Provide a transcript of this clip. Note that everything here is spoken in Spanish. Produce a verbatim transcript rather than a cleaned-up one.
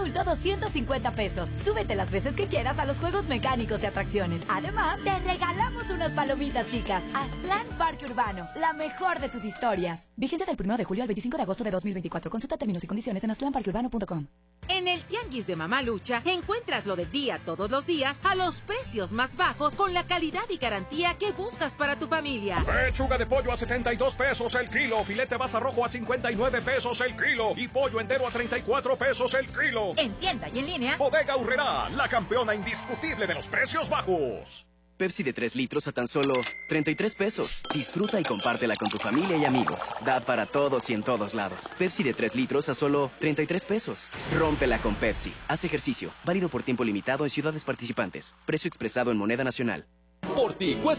multo doscientos cincuenta pesos. Súbete las veces que quieras a los juegos mecánicos y atracciones. Además, te regalamos unas palomitas chicas. Aztlán Parque Urbano, la mejor de tus historias. Vigente del primero de julio al veinticinco de agosto de dos mil veinticuatro. Consulta términos y condiciones en aztlán parque urbano punto com. En el Tianguis de Mamalucha encuentras lo del día todos los días a los precios más bajos con la calidad y garantía que buscas para tu familia. Pechuga de pollo a setenta y dos pesos el kilo, filete basa rojo a cincuenta y nueve pesos el kilo y pollo entero a treinta y cuatro pesos el kilo. En tienda y en línea. Bodega Aurrerá, la campeona indiscutible de los precios bajos. Pepsi de tres litros a tan solo treinta y tres pesos. Disfruta y compártela con tu familia y amigos. Da para todos y en todos lados. Pepsi de tres litros a solo treinta y tres pesos. Rómpela con Pepsi. Haz ejercicio. Válido por tiempo limitado en ciudades participantes. Precio expresado en moneda nacional. Por ti, cuesta